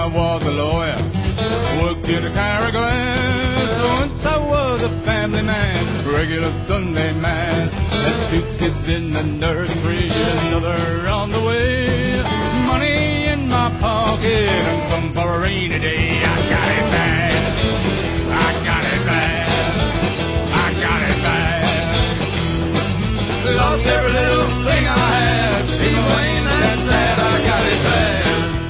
was a lawyer, worked in a Carraglass. Once I was a family man, regular Sunday man. Had 2 kids in the nursery, another on the way. Money in my pocket and some for a rainy day. I got it bad. I got it bad. I got it bad. Lost every little thing I had. Even when that's sad, I got it bad.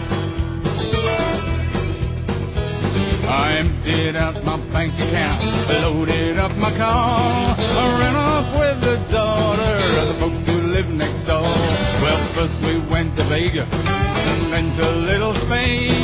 I emptied out my bank account, loaded up my car. I ran off with the daughter of the folks who live next door. Well, first we went to Vegas, and then to Little Spain.